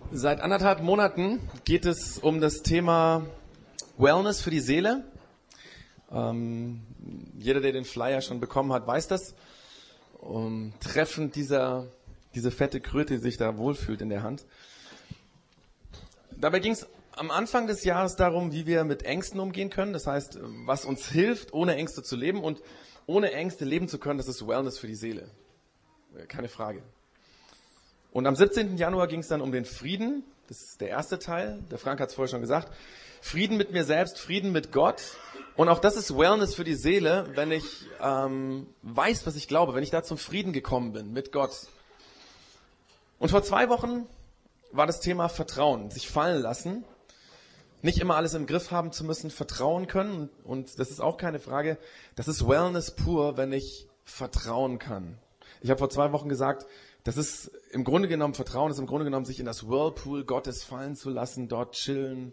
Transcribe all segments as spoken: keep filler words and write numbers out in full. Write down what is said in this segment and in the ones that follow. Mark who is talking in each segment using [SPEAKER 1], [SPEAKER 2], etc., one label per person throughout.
[SPEAKER 1] Seit anderthalb Monaten geht es um das Thema Wellness für die Seele. Ähm, jeder, der den Flyer schon bekommen hat, weiß das. Um, treffend dieser, diese fette Kröte, die sich da wohlfühlt in der Hand. Dabei ging es am Anfang des Jahres darum, wie wir mit Ängsten umgehen können. Das heißt, was uns hilft, ohne Ängste zu leben. Und ohne Ängste leben zu können, das ist Wellness für die Seele. Keine Frage. Und am siebzehnten Januar ging es dann um den Frieden. Das ist der erste Teil. Der Frank hat es vorher schon gesagt. Frieden mit mir selbst, Frieden mit Gott. Und auch das ist Wellness für die Seele, wenn ich ähm, weiß, was ich glaube, wenn ich da zum Frieden gekommen bin mit Gott. Und vor zwei Wochen war das Thema Vertrauen, sich fallen lassen. Nicht immer alles im Griff haben zu müssen, vertrauen können. Und das ist auch keine Frage. Das ist Wellness pur, wenn ich vertrauen kann. Ich habe vor zwei Wochen gesagt, das ist im Grunde genommen, Vertrauen ist im Grunde genommen, sich in das Whirlpool Gottes fallen zu lassen, dort chillen,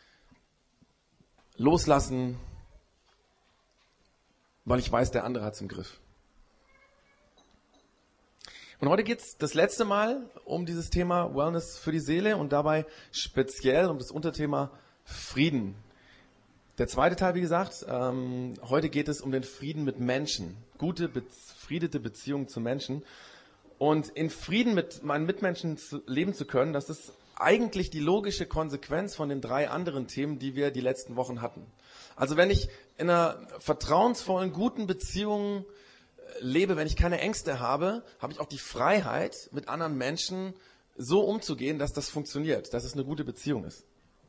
[SPEAKER 1] loslassen, weil ich weiß, der andere hat es im Griff. Und heute geht es das letzte Mal um dieses Thema Wellness für die Seele und dabei speziell um das Unterthema Frieden. Der zweite Teil, wie gesagt, ähm, heute geht es um den Frieden mit Menschen, gute, befriedete Beziehungen zu Menschen. Und in Frieden mit meinen Mitmenschen zu, leben zu können, das ist eigentlich die logische Konsequenz von den drei anderen Themen, die wir die letzten Wochen hatten. Also wenn ich in einer vertrauensvollen, guten Beziehung lebe, wenn ich keine Ängste habe, habe ich auch die Freiheit, mit anderen Menschen so umzugehen, dass das funktioniert, dass es eine gute Beziehung ist.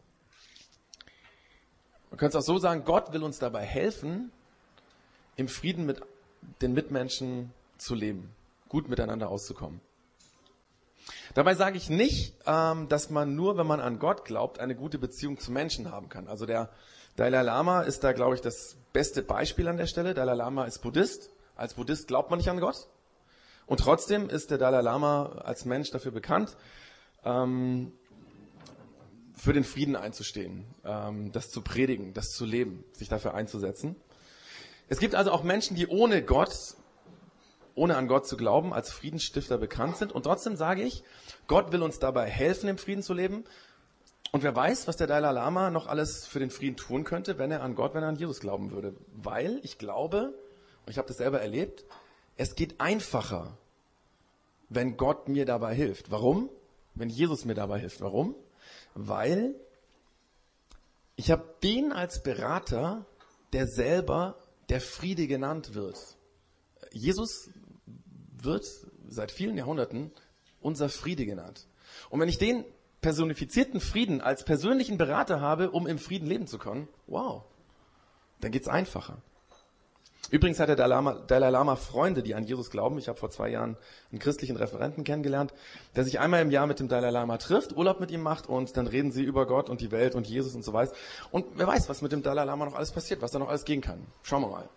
[SPEAKER 1] Man könnte es auch so sagen, Gott will uns dabei helfen, im Frieden mit den Mitmenschen zu leben. Gut miteinander auszukommen. Dabei sage ich nicht, ähm, dass man nur, wenn man an Gott glaubt, eine gute Beziehung zu Menschen haben kann. Also der Dalai Lama ist da, glaube ich, das beste Beispiel an der Stelle. Dalai Lama ist Buddhist. Als Buddhist glaubt man nicht an Gott. Und trotzdem ist der Dalai Lama als Mensch dafür bekannt, ähm, für den Frieden einzustehen, ähm, das zu predigen, das zu leben, sich dafür einzusetzen. Es gibt also auch Menschen, die ohne Gott ohne an Gott zu glauben, als Friedensstifter bekannt sind. Und trotzdem sage ich, Gott will uns dabei helfen, im Frieden zu leben. Und wer weiß, was der Dalai Lama noch alles für den Frieden tun könnte, wenn er an Gott, wenn er an Jesus glauben würde. Weil ich glaube, und ich habe das selber erlebt, es geht einfacher, wenn Gott mir dabei hilft. Warum? Wenn Jesus mir dabei hilft. Warum? Weil ich habe den als Berater, der selber der Friede genannt wird. Jesus wird seit vielen Jahrhunderten unser Friede genannt. Und wenn ich den personifizierten Frieden als persönlichen Berater habe, um im Frieden leben zu können, wow, dann geht's einfacher. Übrigens hat der Dalai Lama, Dalai Lama Freunde, die an Jesus glauben. Ich habe vor zwei Jahren einen christlichen Referenten kennengelernt, der sich einmal im Jahr mit dem Dalai Lama trifft, Urlaub mit ihm macht und dann reden sie über Gott und die Welt und Jesus und so weiter. Und wer weiß, was mit dem Dalai Lama noch alles passiert, was da noch alles gehen kann. Schauen wir mal.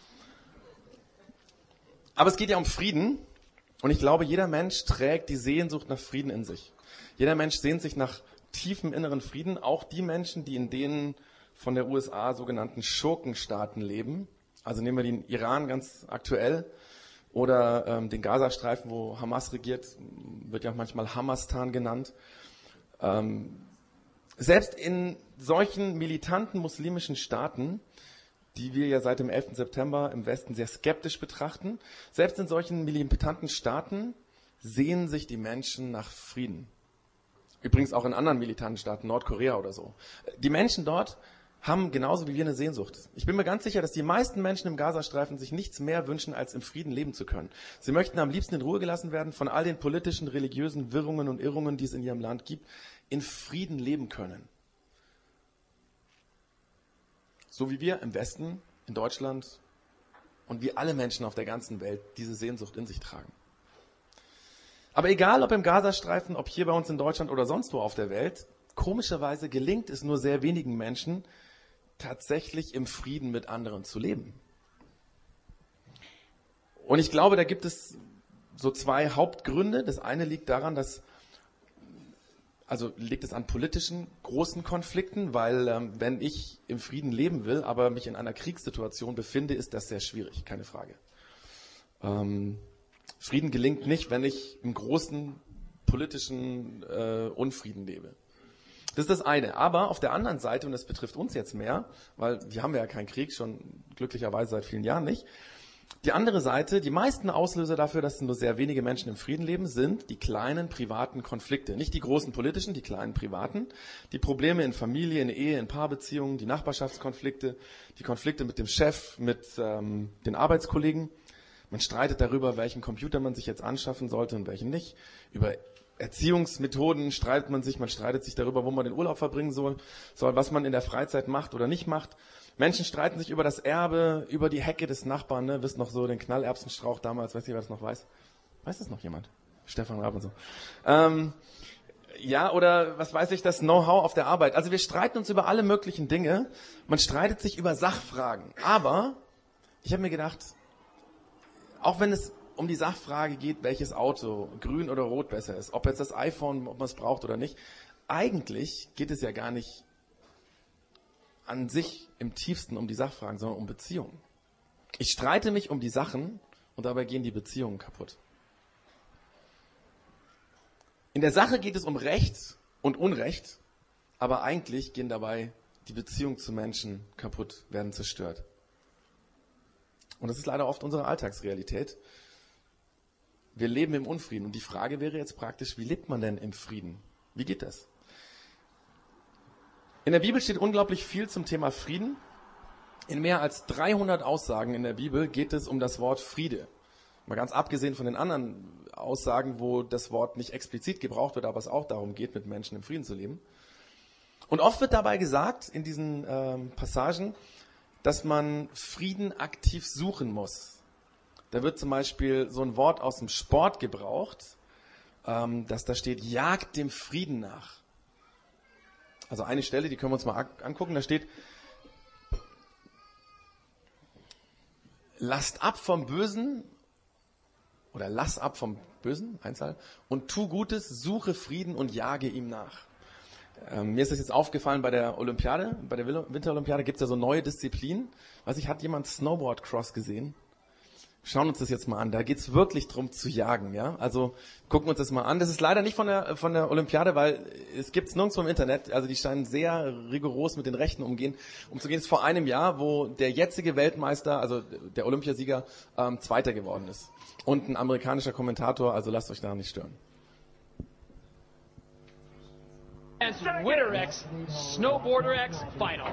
[SPEAKER 1] Aber es geht ja um Frieden und ich glaube, jeder Mensch trägt die Sehnsucht nach Frieden in sich. Jeder Mensch sehnt sich nach tiefem inneren Frieden, auch die Menschen, die in den von der U S A sogenannten Schurkenstaaten leben. Also nehmen wir den Iran ganz aktuell oder ähm, den Gazastreifen, wo Hamas regiert, wird ja auch manchmal Hamastan genannt. Ähm, selbst in solchen militanten muslimischen Staaten, die wir ja seit dem elften September im Westen sehr skeptisch betrachten. Selbst in solchen militanten Staaten sehnen sich die Menschen nach Frieden. Übrigens auch in anderen militanten Staaten, Nordkorea oder so. Die Menschen dort haben genauso wie wir eine Sehnsucht. Ich bin mir ganz sicher, dass die meisten Menschen im Gazastreifen sich nichts mehr wünschen, als im Frieden leben zu können. Sie möchten am liebsten in Ruhe gelassen werden von all den politischen, religiösen Wirrungen und Irrungen, die es in ihrem Land gibt, in Frieden leben können. So wie wir im Westen, in Deutschland und wie alle Menschen auf der ganzen Welt diese Sehnsucht in sich tragen. Aber egal, ob im Gazastreifen, ob hier bei uns in Deutschland oder sonst wo auf der Welt, komischerweise gelingt es nur sehr wenigen Menschen, tatsächlich im Frieden mit anderen zu leben. Und ich glaube, da gibt es so zwei Hauptgründe. Das eine liegt daran, dass Also liegt es an politischen großen Konflikten, weil ähm, wenn ich im Frieden leben will, aber mich in einer Kriegssituation befinde, ist das sehr schwierig, keine Frage. Ähm, Frieden gelingt nicht, wenn ich im Großen politischen äh, Unfrieden lebe. Das ist das eine. Aber auf der anderen Seite, und das betrifft uns jetzt mehr, weil wir haben ja keinen Krieg, schon glücklicherweise seit vielen Jahren nicht. Die andere Seite, die meisten Auslöser dafür, dass nur sehr wenige Menschen im Frieden leben, sind die kleinen privaten Konflikte. Nicht die großen politischen, die kleinen privaten. Die Probleme in Familie, in Ehe, in Paarbeziehungen, die Nachbarschaftskonflikte, die Konflikte mit dem Chef, mit ähm, den Arbeitskollegen. Man streitet darüber, welchen Computer man sich jetzt anschaffen sollte und welchen nicht. Über Erziehungsmethoden streitet man sich, man streitet sich darüber, wo man den Urlaub verbringen soll, soll, was man in der Freizeit macht oder nicht macht. Menschen streiten sich über das Erbe, über die Hecke des Nachbarn, ne? Wisst noch so den Knallerbsenstrauch damals, weiß nicht, wer das noch weiß? Weiß das noch jemand? Stefan Raab und so. Ähm, ja, oder was weiß ich, das Know-how auf der Arbeit. Also wir streiten uns über alle möglichen Dinge. Man streitet sich über Sachfragen. Aber ich habe mir gedacht, auch wenn es um die Sachfrage geht, welches Auto, grün oder rot besser ist, ob jetzt das iPhone, ob man es braucht oder nicht, eigentlich geht es ja gar nicht an sich im tiefsten um die Sachfragen, sondern um Beziehungen. Ich streite mich um die Sachen und dabei gehen die Beziehungen kaputt. In der Sache geht es um Recht und Unrecht, aber eigentlich gehen dabei die Beziehungen zu Menschen kaputt, werden zerstört. Und das ist leider oft unsere Alltagsrealität. Wir leben im Unfrieden. Und die Frage wäre jetzt praktisch, wie lebt man denn im Frieden? Wie geht das? In der Bibel steht unglaublich viel zum Thema Frieden. In mehr als dreihundert Aussagen in der Bibel geht es um das Wort Friede. Mal ganz abgesehen von den anderen Aussagen, wo das Wort nicht explizit gebraucht wird, aber es auch darum geht, mit Menschen im Frieden zu leben. Und oft wird dabei gesagt, in diesen ähm, Passagen, dass man Frieden aktiv suchen muss. Da wird zum Beispiel so ein Wort aus dem Sport gebraucht, ähm, dass da steht, jagt dem Frieden nach. Also eine Stelle, die können wir uns mal angucken, da steht, lasst ab vom Bösen, oder lass ab vom Bösen, Einzahl, und tu Gutes, suche Frieden und jage ihm nach. Ähm, mir ist das jetzt aufgefallen bei der Olympiade, bei der Winterolympiade gibt es ja so neue Disziplinen. Weiß ich, hat jemand Snowboard Cross gesehen? Schauen uns das jetzt mal an. Da geht's wirklich drum zu jagen, ja. Also gucken uns das mal an. Das ist leider nicht von der von der Olympiade, weil es gibt's nirgendwo im Internet. Also die scheinen sehr rigoros mit den Rechten umgehen, umzugehen. Es ist vor einem Jahr, wo der jetzige Weltmeister, also der Olympiasieger, ähm, Zweiter geworden ist. Und ein amerikanischer Kommentator. Also lasst euch da nicht stören.
[SPEAKER 2] As Winter X, Snowboarder X Final.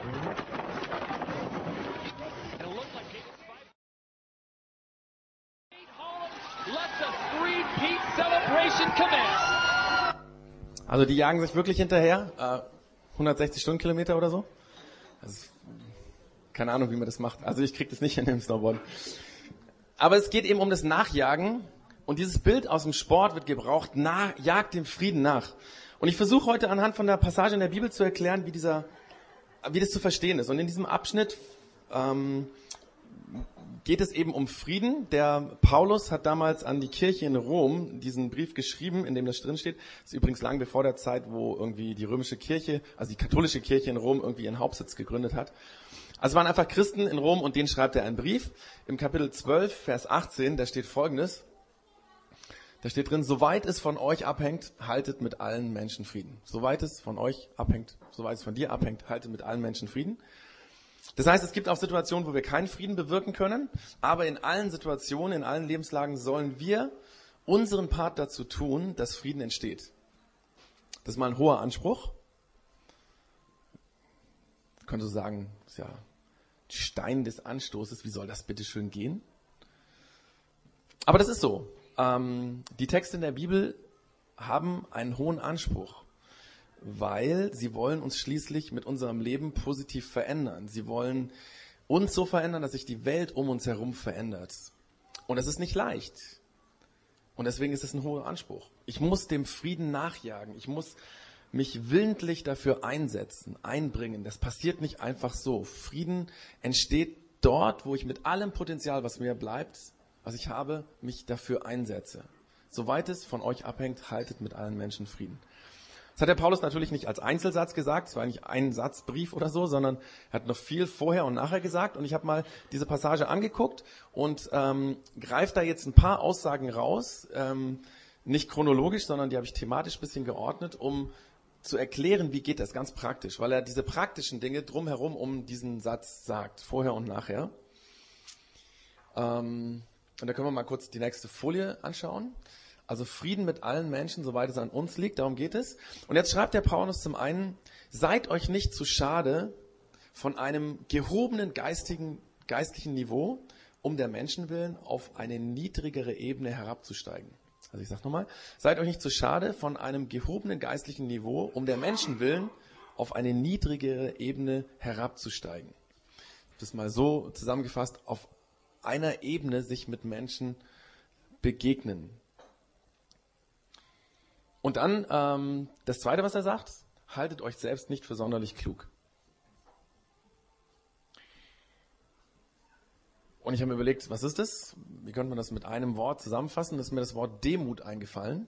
[SPEAKER 1] Also die jagen sich wirklich hinterher, äh, hundertsechzig Stundenkilometer oder so. Also, keine Ahnung, wie man das macht. Also ich krieg das nicht in dem Snowboard. Aber es geht eben um das Nachjagen. Und dieses Bild aus dem Sport wird gebraucht, nach, jagt dem Frieden nach. Und ich versuche heute anhand von der Passage in der Bibel zu erklären, wie dieser, wie das zu verstehen ist. Und in diesem Abschnitt ähm, geht es eben um Frieden. Der Paulus hat damals an die Kirche in Rom diesen Brief geschrieben, in dem das drin steht. Das ist übrigens lang bevor der Zeit, wo irgendwie die römische Kirche, also die katholische Kirche in Rom irgendwie ihren Hauptsitz gegründet hat. Also es waren einfach Christen in Rom und denen schreibt er einen Brief. Im Kapitel zwölf, Vers achtzehn, da steht Folgendes. Da steht drin, soweit es von euch abhängt, haltet mit allen Menschen Frieden. Soweit es von euch abhängt, soweit es von dir abhängt, haltet mit allen Menschen Frieden. Das heißt, es gibt auch Situationen, wo wir keinen Frieden bewirken können, aber in allen Situationen, in allen Lebenslagen sollen wir unseren Part dazu tun, dass Frieden entsteht. Das ist mal ein hoher Anspruch. Ich könnte so sagen, das ist ja Stein des Anstoßes, wie soll das bitte schön gehen? Aber das ist so. Ähm, die Texte in der Bibel haben einen hohen Anspruch, weil sie wollen uns schließlich mit unserem Leben positiv verändern. Sie wollen uns so verändern, dass sich die Welt um uns herum verändert. Und das ist nicht leicht. Und deswegen ist es ein hoher Anspruch. Ich muss dem Frieden nachjagen. Ich muss mich willentlich dafür einsetzen, einbringen. Das passiert nicht einfach so. Frieden entsteht dort, wo ich mit allem Potenzial, was mir bleibt, was ich habe, mich dafür einsetze. Soweit es von euch abhängt, haltet mit allen Menschen Frieden. Das hat der Paulus natürlich nicht als Einzelsatz gesagt, es war nicht ein Satzbrief oder so, sondern er hat noch viel vorher und nachher gesagt. Und ich habe mal diese Passage angeguckt und ähm, greife da jetzt ein paar Aussagen raus, ähm, nicht chronologisch, sondern die habe ich thematisch ein bisschen geordnet, um zu erklären, wie geht das ganz praktisch, weil er diese praktischen Dinge drumherum um diesen Satz sagt, vorher und nachher. Ähm, und da können wir mal kurz die nächste Folie anschauen. Also Frieden mit allen Menschen, soweit es an uns liegt, darum geht es. Und jetzt schreibt der Paulus zum einen, seid euch nicht zu schade, von einem gehobenen geistigen, geistlichen Niveau, um der Menschen willen, auf eine niedrigere Ebene herabzusteigen. Also ich sage nochmal, seid euch nicht zu schade, von einem gehobenen geistlichen Niveau, um der Menschen willen, auf eine niedrigere Ebene herabzusteigen. Das mal so zusammengefasst, auf einer Ebene sich mit Menschen begegnen. Und dann ähm, das Zweite, was er sagt, haltet euch selbst nicht für sonderlich klug. Und ich habe mir überlegt, was ist das? Wie könnte man das mit einem Wort zusammenfassen? Da ist mir das Wort Demut eingefallen.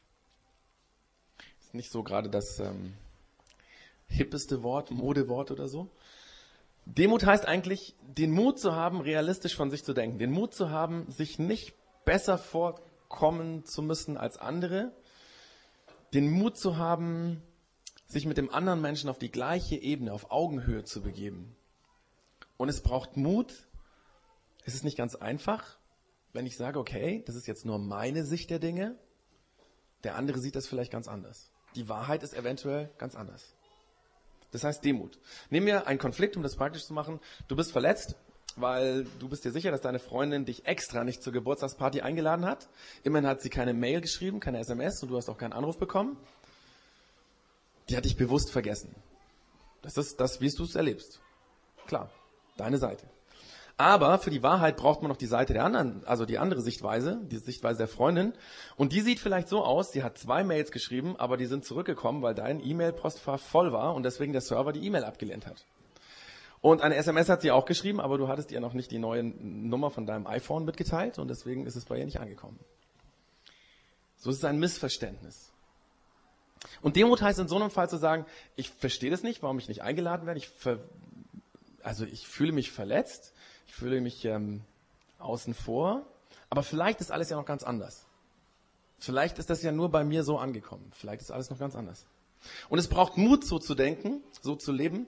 [SPEAKER 1] Ist nicht so gerade das ähm, hippeste Wort, Modewort oder so. Demut heißt eigentlich, den Mut zu haben, realistisch von sich zu denken. Den Mut zu haben, sich nicht besser vorkommen zu müssen als andere. Den Mut zu haben, sich mit dem anderen Menschen auf die gleiche Ebene, auf Augenhöhe zu begeben. Und es braucht Mut. Es ist nicht ganz einfach, wenn ich sage, okay, das ist jetzt nur meine Sicht der Dinge. Der andere sieht das vielleicht ganz anders. Die Wahrheit ist eventuell ganz anders. Das heißt Demut. Nehmen wir einen Konflikt, um das praktisch zu machen. Du bist verletzt, weil du bist dir sicher, dass deine Freundin dich extra nicht zur Geburtstagsparty eingeladen hat. Immerhin hat sie keine Mail geschrieben, keine S M S und du hast auch keinen Anruf bekommen. Die hat dich bewusst vergessen. Das ist das, wie du es erlebst. Klar, deine Seite. Aber für die Wahrheit braucht man noch die Seite der anderen, also die andere Sichtweise, die Sichtweise der Freundin. Und die sieht vielleicht so aus, sie hat zwei Mails geschrieben, aber die sind zurückgekommen, weil dein E-Mail-Postfach voll war und deswegen der Server die E-Mail abgelehnt hat. Und eine S M S hat sie auch geschrieben, aber du hattest ihr noch nicht die neue Nummer von deinem iPhone mitgeteilt und deswegen ist es bei ihr nicht angekommen. So ist es ein Missverständnis. Und Demut heißt in so einem Fall zu sagen, ich verstehe das nicht, warum ich nicht eingeladen werde. Ich ver- also ich fühle mich verletzt, ich fühle mich ähm, außen vor, aber vielleicht ist alles ja noch ganz anders. Vielleicht ist das ja nur bei mir so angekommen. Vielleicht ist alles noch ganz anders. Und es braucht Mut, so zu denken, so zu leben.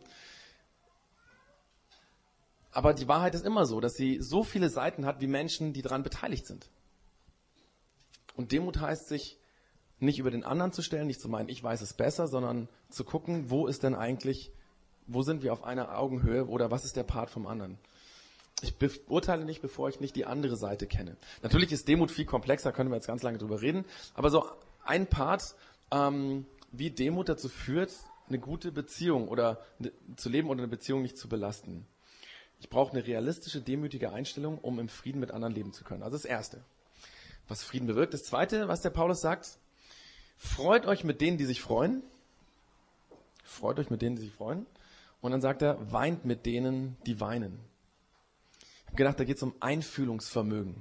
[SPEAKER 1] Aber die Wahrheit ist immer so, dass sie so viele Seiten hat wie Menschen, die daran beteiligt sind. Und Demut heißt, sich nicht über den anderen zu stellen, nicht zu meinen, ich weiß es besser, sondern zu gucken, wo ist denn eigentlich, wo sind wir auf einer Augenhöhe oder was ist der Part vom anderen. Ich beurteile nicht, bevor ich nicht die andere Seite kenne. Natürlich ist Demut viel komplexer, können wir jetzt ganz lange drüber reden, aber so ein Part, ähm, wie Demut dazu führt, eine gute Beziehung oder ne, zu leben oder eine Beziehung nicht zu belasten. Ich brauche eine realistische, demütige Einstellung, um im Frieden mit anderen leben zu können. Also das Erste, was Frieden bewirkt. Das Zweite, was der Paulus sagt, freut euch mit denen, die sich freuen. Freut euch mit denen, die sich freuen. Und dann sagt er, weint mit denen, die weinen. Ich habe gedacht, da geht es um Einfühlungsvermögen.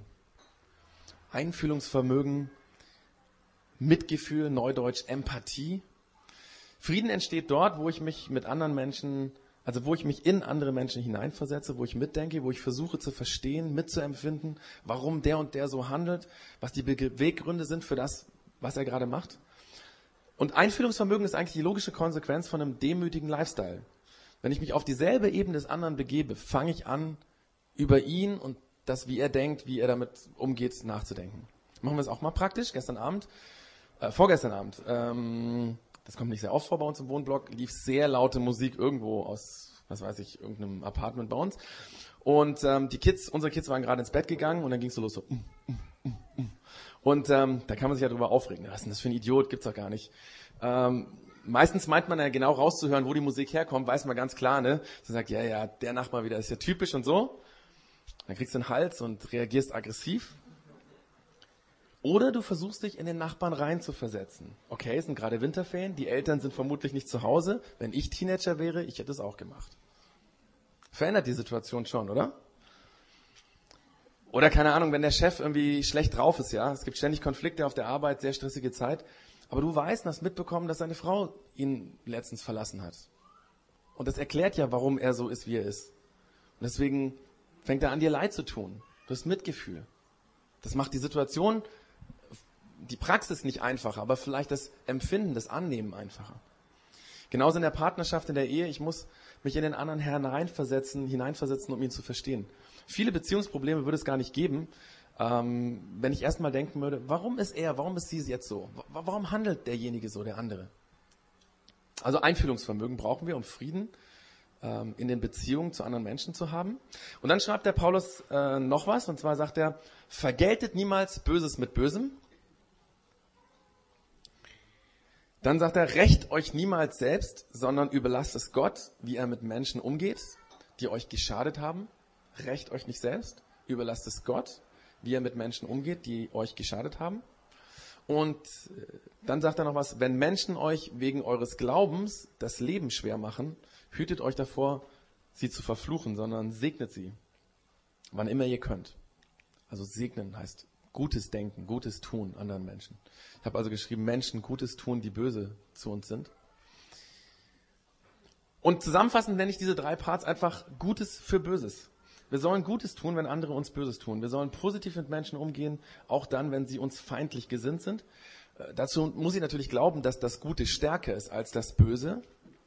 [SPEAKER 1] Einfühlungsvermögen, Mitgefühl, Neudeutsch, Empathie. Frieden entsteht dort, wo ich mich mit anderen Menschen, also wo ich mich in andere Menschen hineinversetze, wo ich mitdenke, wo ich versuche zu verstehen, mitzuempfinden, warum der und der so handelt, was die Beweggründe sind für das, was er gerade macht. Und Einfühlungsvermögen ist eigentlich die logische Konsequenz von einem demütigen Lifestyle. Wenn ich mich auf dieselbe Ebene des anderen begebe, fange ich an, über ihn und das, wie er denkt, wie er damit umgeht, nachzudenken. Machen wir es auch mal praktisch. Gestern Abend, äh, vorgestern Abend, ähm, das kommt nicht sehr oft vor bei uns im Wohnblock, lief sehr laute Musik irgendwo aus, was weiß ich, irgendeinem Apartment bei uns. Und ähm, die Kids, unsere Kids waren gerade ins Bett gegangen und dann ging es so los, so, mm, mm, mm, mm. Und ähm, da kann man sich ja drüber aufregen. Was ist denn das für ein Idiot? Gibt's doch gar nicht. Ähm, meistens meint man ja genau rauszuhören, wo die Musik herkommt, weiß man ganz klar, ne? So sagt, ja, ja, der Nachbar wieder, ist ja typisch und so. Dann kriegst du einen Hals und reagierst aggressiv. Oder du versuchst dich in den Nachbarn rein zu versetzen. Okay, es sind gerade Winterferien, die Eltern sind vermutlich nicht zu Hause. Wenn ich Teenager wäre, ich hätte es auch gemacht. Verändert die Situation schon, oder? Oder keine Ahnung, wenn der Chef irgendwie schlecht drauf ist, ja. Es gibt ständig Konflikte auf der Arbeit, sehr stressige Zeit. Aber du weißt und hast mitbekommen, dass seine Frau ihn letztens verlassen hat. Und das erklärt ja, warum er so ist, wie er ist. Und deswegen fängt er an, dir leid zu tun. Du hast Mitgefühl. Das macht die Situation die Praxis nicht einfacher, aber vielleicht das Empfinden, das Annehmen einfacher. Genauso in der Partnerschaft, in der Ehe, ich muss mich in den anderen hineinversetzen, hineinversetzen, um ihn zu verstehen. Viele Beziehungsprobleme würde es gar nicht geben, ähm, wenn ich erstmal denken würde, warum ist er, warum ist sie jetzt so? Warum handelt derjenige so, der andere? Also Einfühlungsvermögen brauchen wir, um Frieden ähm, in den Beziehungen zu anderen Menschen zu haben. Und dann schreibt der Paulus äh, noch was, und zwar sagt er, vergeltet niemals Böses mit Bösem. Dann sagt er, rächt euch niemals selbst, sondern überlasst es Gott, wie er mit Menschen umgeht, die euch geschadet haben. Rächt euch nicht selbst, überlasst es Gott, wie er mit Menschen umgeht, die euch geschadet haben. Und dann sagt er noch was, wenn Menschen euch wegen eures Glaubens das Leben schwer machen, hütet euch davor, sie zu verfluchen, sondern segnet sie, wann immer ihr könnt. Also segnen heißt Gutes denken, Gutes tun anderen Menschen. Ich habe also geschrieben, Menschen Gutes tun, die böse zu uns sind. Und zusammenfassend nenne ich diese drei Parts einfach Gutes für Böses. Wir sollen Gutes tun, wenn andere uns Böses tun. Wir sollen positiv mit Menschen umgehen, auch dann, wenn sie uns feindlich gesinnt sind. Äh, dazu muss ich natürlich glauben, dass das Gute stärker ist als das Böse.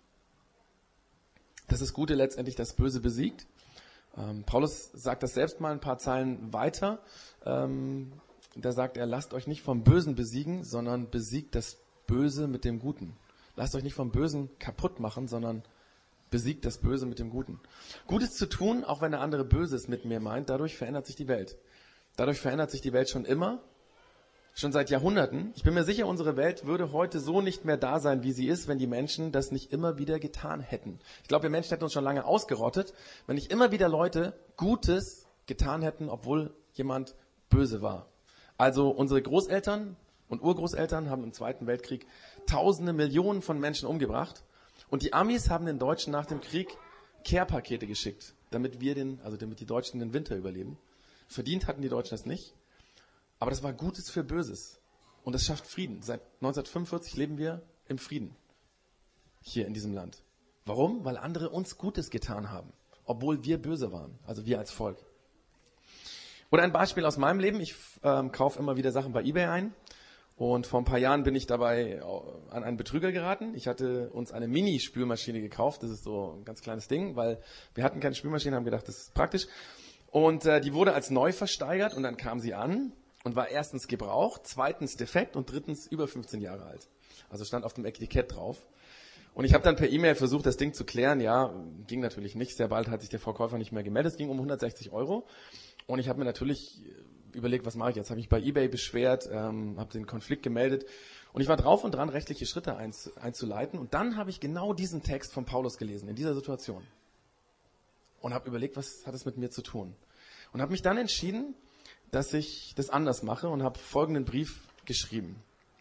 [SPEAKER 1] Dass das Gute letztendlich das Böse besiegt. Ähm, Paulus sagt das selbst mal ein paar Zeilen weiter. Ähm, da sagt er, lasst euch nicht vom Bösen besiegen, sondern besiegt das Böse mit dem Guten. Lasst euch nicht vom Bösen kaputt machen, sondern besiegt das Böse mit dem Guten. Gutes zu tun, auch wenn der andere Böses mit mir meint, dadurch verändert sich die Welt. Dadurch verändert sich die Welt schon immer, schon seit Jahrhunderten. Ich bin mir sicher, unsere Welt würde heute so nicht mehr da sein, wie sie ist, wenn die Menschen das nicht immer wieder getan hätten. Ich glaube, wir Menschen hätten uns schon lange ausgerottet, wenn nicht immer wieder Leute Gutes getan hätten, obwohl jemand böse war. Also unsere Großeltern und Urgroßeltern haben im Zweiten Weltkrieg Tausende, Millionen von Menschen umgebracht. Und die Amis haben den Deutschen nach dem Krieg Care-Pakete geschickt, damit wir den, also damit die Deutschen den Winter überleben. Verdient hatten die Deutschen das nicht. Aber das war Gutes für Böses. Und das schafft Frieden. Seit neunzehnhundertfünfundvierzig leben wir im Frieden. Hier in diesem Land. Warum? Weil andere uns Gutes getan haben. Obwohl wir böse waren. Also wir als Volk. Oder ein Beispiel aus meinem Leben. Ich ähm, kaufe immer wieder Sachen bei eBay ein. Und vor ein paar Jahren bin ich dabei an einen Betrüger geraten. Ich hatte uns eine Mini-Spülmaschine gekauft. Das ist so ein ganz kleines Ding, weil wir hatten keine Spülmaschine, haben gedacht, das ist praktisch. Und äh, die wurde als neu versteigert und dann kam sie an und war erstens gebraucht, zweitens defekt und drittens über fünfzehn Jahre alt. Also stand auf dem Etikett drauf. Und ich habe dann per E-Mail versucht, das Ding zu klären. Ja, ging natürlich nicht. Sehr bald hat sich der Verkäufer nicht mehr gemeldet. Es ging um hundertsechzig Euro. Und ich habe mir natürlich überlegt, was mache ich jetzt? Habe ich bei eBay beschwert, ähm, habe den Konflikt gemeldet und ich war drauf und dran, rechtliche Schritte einz, einzuleiten. Und dann habe ich genau diesen Text von Paulus gelesen, in dieser Situation. Und habe überlegt, was hat es mit mir zu tun? Und habe mich dann entschieden, dass ich das anders mache und habe folgenden Brief geschrieben.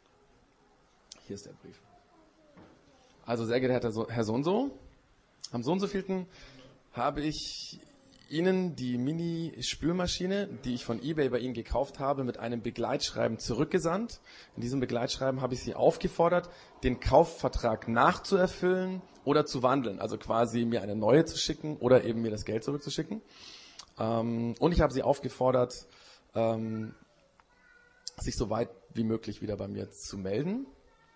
[SPEAKER 1] Hier ist der Brief. Also, sehr geehrter Herr so und so, am so und so vielten habe ich Ihnen die Mini-Spülmaschine, die ich von eBay bei Ihnen gekauft habe, mit einem Begleitschreiben zurückgesandt. In diesem Begleitschreiben habe ich Sie aufgefordert, den Kaufvertrag nachzuerfüllen oder zu wandeln. Also quasi mir eine neue zu schicken oder eben mir das Geld zurückzuschicken. Und ich habe Sie aufgefordert, sich so weit wie möglich wieder bei mir zu melden.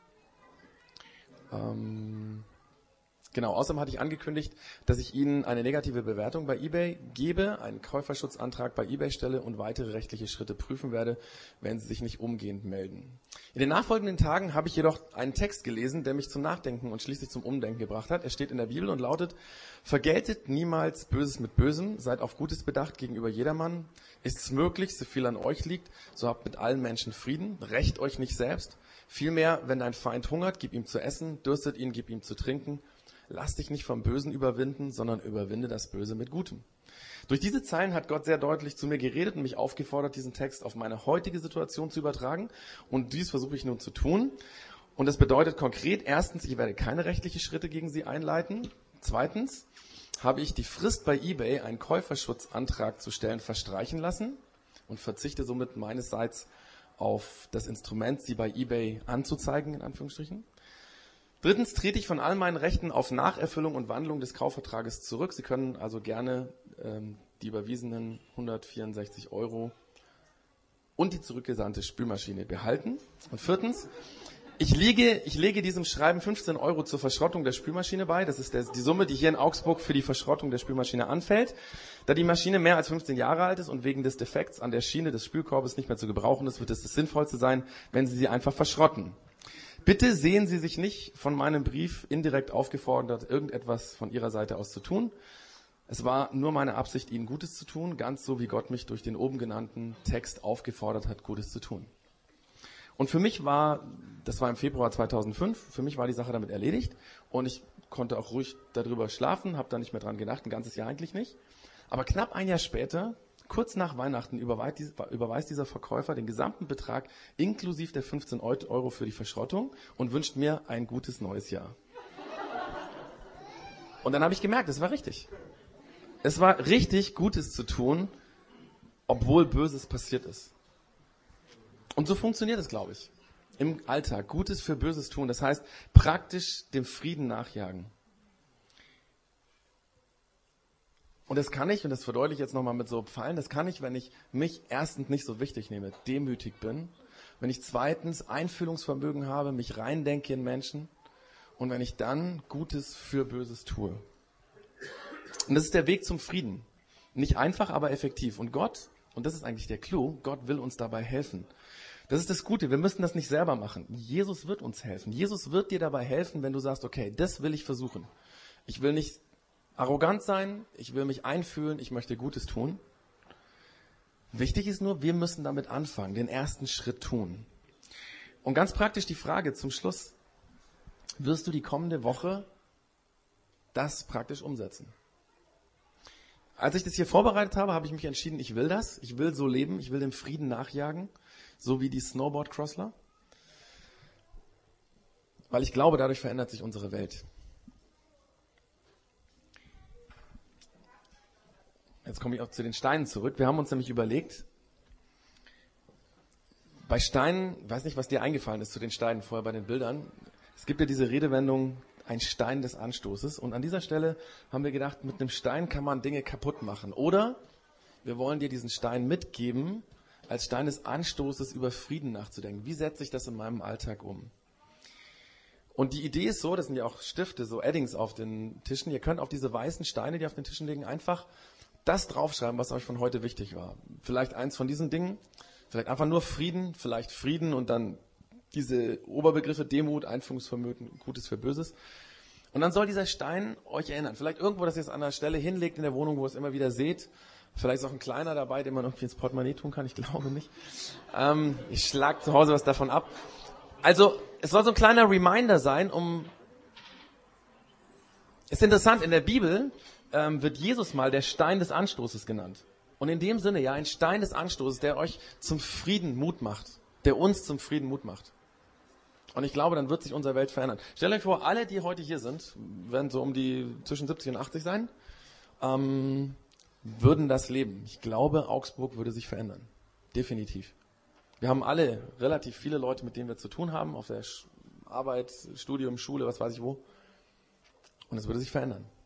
[SPEAKER 1] Genau, außerdem hatte ich angekündigt, dass ich Ihnen eine negative Bewertung bei eBay gebe, einen Käuferschutzantrag bei eBay stelle und weitere rechtliche Schritte prüfen werde, wenn Sie sich nicht umgehend melden. In den nachfolgenden Tagen habe ich jedoch einen Text gelesen, der mich zum Nachdenken und schließlich zum Umdenken gebracht hat. Er steht in der Bibel und lautet: Vergeltet niemals Böses mit Bösem, seid auf Gutes bedacht gegenüber jedermann. Ist es möglich, so viel an euch liegt, so habt mit allen Menschen Frieden. Rächt euch nicht selbst. Vielmehr, wenn dein Feind hungert, gib ihm zu essen, dürstet ihn, gib ihm zu trinken. Lass dich nicht vom Bösen überwinden, sondern überwinde das Böse mit Gutem. Durch diese Zeilen hat Gott sehr deutlich zu mir geredet und mich aufgefordert, diesen Text auf meine heutige Situation zu übertragen. Und dies versuche ich nun zu tun. Und das bedeutet konkret, erstens, ich werde keine rechtlichen Schritte gegen Sie einleiten. Zweitens habe ich die Frist bei eBay, einen Käuferschutzantrag zu stellen, verstreichen lassen und verzichte somit meinerseits auf das Instrument, Sie bei eBay anzuzeigen, in Anführungsstrichen. Drittens trete ich von all meinen Rechten auf Nacherfüllung und Wandlung des Kaufvertrages zurück. Sie können also gerne ähm, die überwiesenen hundertvierundsechzig Euro und die zurückgesandte Spülmaschine behalten. Und viertens, ich lege, ich lege diesem Schreiben fünfzehn Euro zur Verschrottung der Spülmaschine bei. Das ist der, die Summe, die hier in Augsburg für die Verschrottung der Spülmaschine anfällt. Da die Maschine mehr als fünfzehn Jahre alt ist und wegen des Defekts an der Schiene des Spülkorbes nicht mehr zu gebrauchen ist, wird es das Sinnvollste sein, wenn Sie sie einfach verschrotten. Bitte sehen Sie sich nicht von meinem Brief indirekt aufgefordert, irgendetwas von Ihrer Seite aus zu tun. Es war nur meine Absicht, Ihnen Gutes zu tun, ganz so wie Gott mich durch den oben genannten Text aufgefordert hat, Gutes zu tun. Und für mich war, das war im Februar zweitausendfünf, für mich war die Sache damit erledigt und ich konnte auch ruhig darüber schlafen, habe da nicht mehr dran gedacht, ein ganzes Jahr eigentlich nicht. Aber knapp ein Jahr später, kurz nach Weihnachten, überweist dieser Verkäufer den gesamten Betrag inklusive der fünfzehn Euro für die Verschrottung und wünscht mir ein gutes neues Jahr. Und dann habe ich gemerkt, es war richtig. Es war richtig, Gutes zu tun, obwohl Böses passiert ist. Und so funktioniert es, glaube ich, im Alltag. Gutes für Böses tun, das heißt praktisch dem Frieden nachjagen. Und das kann ich, und das verdeutliche ich jetzt nochmal mit so Pfeilen, das kann ich, wenn ich mich erstens nicht so wichtig nehme, demütig bin, wenn ich zweitens Einfühlungsvermögen habe, mich reindenke in Menschen und wenn ich dann Gutes für Böses tue. Und das ist der Weg zum Frieden. Nicht einfach, aber effektiv. Und Gott, und das ist eigentlich der Clou, Gott will uns dabei helfen. Das ist das Gute, wir müssen das nicht selber machen. Jesus wird uns helfen. Jesus wird dir dabei helfen, wenn du sagst, okay, das will ich versuchen. Ich will nicht arrogant sein, ich will mich einfühlen, ich möchte Gutes tun. Wichtig ist nur, wir müssen damit anfangen, den ersten Schritt tun. Und ganz praktisch die Frage zum Schluss, wirst du die kommende Woche das praktisch umsetzen? Als ich das hier vorbereitet habe, habe ich mich entschieden, ich will das, ich will so leben, ich will dem Frieden nachjagen, so wie die Snowboard-Crossler. Weil ich glaube, dadurch verändert sich unsere Welt. Jetzt komme ich auch zu den Steinen zurück. Wir haben uns nämlich überlegt, bei Steinen, ich weiß nicht, was dir eingefallen ist zu den Steinen vorher bei den Bildern. Es gibt ja diese Redewendung, ein Stein des Anstoßes. Und an dieser Stelle haben wir gedacht, mit einem Stein kann man Dinge kaputt machen. Oder wir wollen dir diesen Stein mitgeben, als Stein des Anstoßes über Frieden nachzudenken. Wie setze ich das in meinem Alltag um? Und die Idee ist so, das sind ja auch Stifte, so Eddings auf den Tischen. Ihr könnt auf diese weißen Steine, die auf den Tischen liegen, einfach das draufschreiben, was euch von heute wichtig war. Vielleicht eins von diesen Dingen, vielleicht einfach nur Frieden, vielleicht Frieden und dann diese Oberbegriffe Demut, Einfühlungsvermögen, Gutes für Böses. Und dann soll dieser Stein euch erinnern. Vielleicht irgendwo, dass ihr es an einer Stelle hinlegt in der Wohnung, wo ihr es immer wieder seht. Vielleicht ist auch ein kleiner dabei, den man irgendwie ins Portemonnaie tun kann. Ich glaube nicht. Ähm, ich schlag zu Hause was davon ab. Also, es soll so ein kleiner Reminder sein, um... Ist interessant, in der Bibel ähm, wird Jesus mal der Stein des Anstoßes genannt. Und in dem Sinne, ja, ein Stein des Anstoßes, der euch zum Frieden Mut macht. Der uns zum Frieden Mut macht. Und ich glaube, dann wird sich unsere Welt verändern. Stellt euch vor, alle, die heute hier sind, werden so um die zwischen siebzig und achtzig sein, ähm, würden das leben. Ich glaube, Augsburg würde sich verändern. Definitiv. Wir haben alle relativ viele Leute, mit denen wir zu tun haben, auf der Arbeit, Studium, Schule, was weiß ich wo. Und es würde sich verändern.